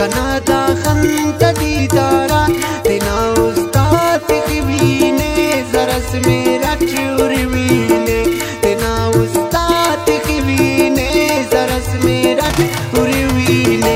कनादा खंत दीदारा तेना उस्ताद वीने जरस मेरा चुरवीने तेना उस्ताद वीने जरस मेरा चुरवीने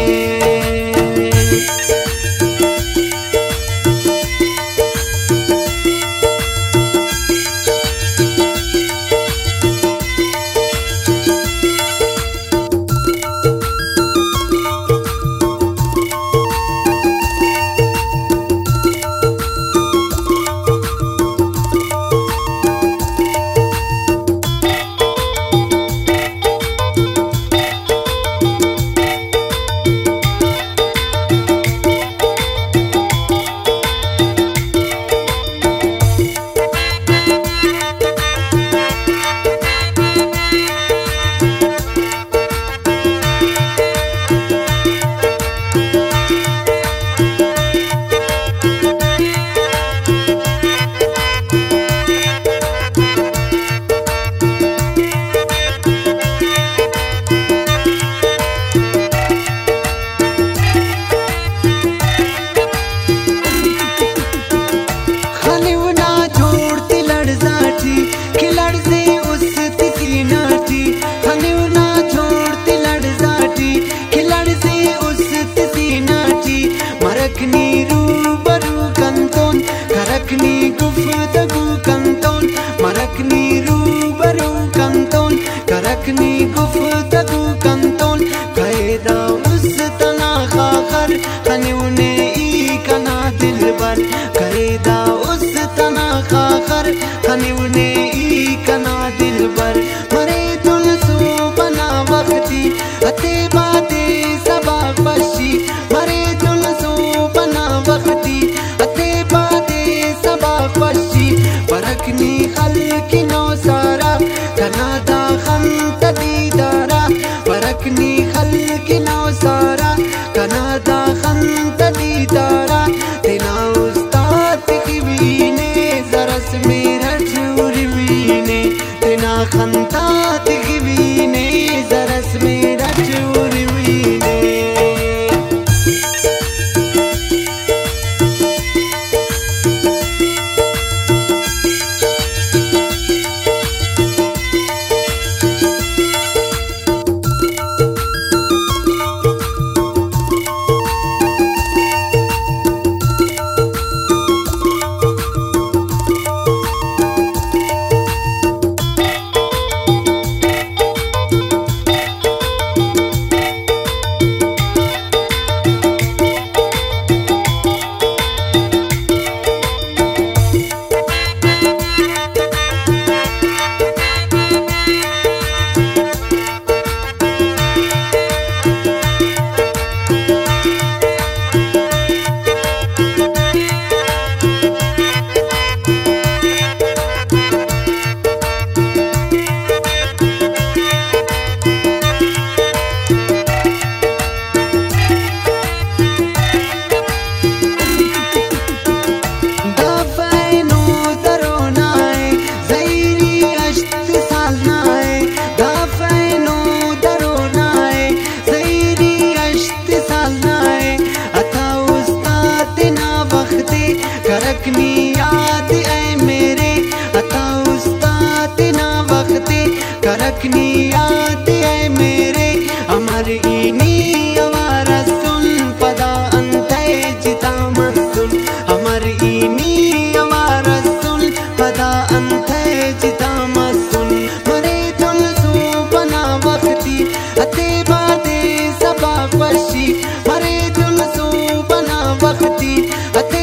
करकनी गुफ्तगू कंतोन कैदा उस तना खाखर खनिउने ई कना दिलबर कैदा उस तना खाखर खनिउने ई कना दिलबर मरे तुलसू बना वक्ती अते बाते सबा बशी मरे तुलसू बना वक्ती अते बाते सबा बशी परकनी खल्की नो सारा कनादा खंत दीदारा परकनी खल्की नो सारा कनादा खंत दीदारा तेना उस्ताद वीने जरस मेरा चुरवीने तेना खंतात वीने जरस मेरा चुरवीने करकनी याद ऐ मेरे अता उस्ताद ना वक्ते करकनी याद ऐ मेरे अमर इनी आवारा सुन पदा अंते जिता मसुन अमर इनी आवारा सुन पदा अंते जिता मसुन मरे तुलसू बना वक्ती अते बाते सबा बशी मरे तुलसू बना वक्ती अते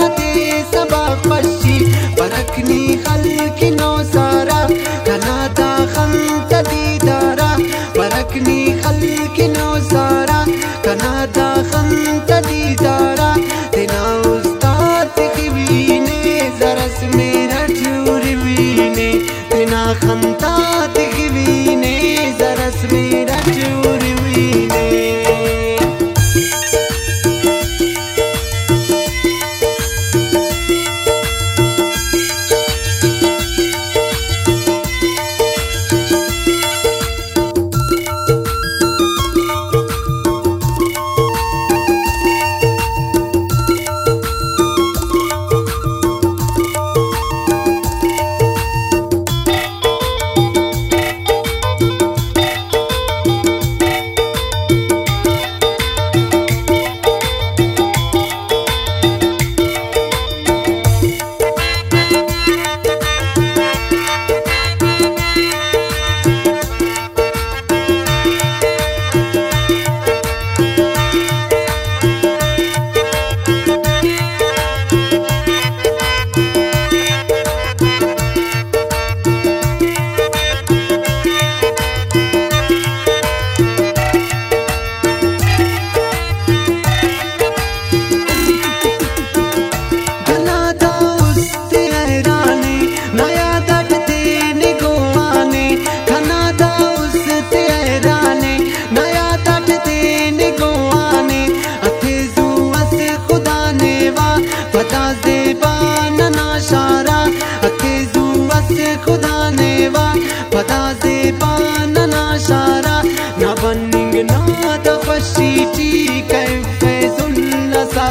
परकनी खल्की नो सारा कनादा खंत दीदारा परकनी खल्की नो सारा कनादा खंत दीदारा तेना उस्ताद वीने जरस मेरा चुरवीने तेना खंतात वीने जरस मेरा चुरवीने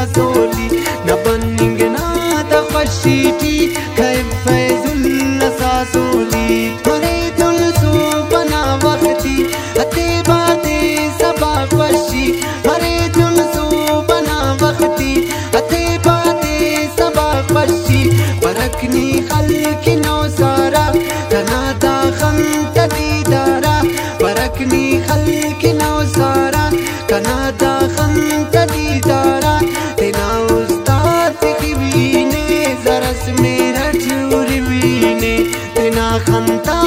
सासोली न बनिंगना द खशीटी खैब फैजुल सासोली मरे तुलसो बना वक्ती अते बाते सबा खशी मरे तुलसो बना वक्ती अते बाते सबा खशी परकनी खल्की नो सारा कना दाखम तदीदारा परकनी खल्की नो सारा कना दाखम तदीदारा तेना उस्ताद की बीने जरस मेरा चूरी बीने तेना खंता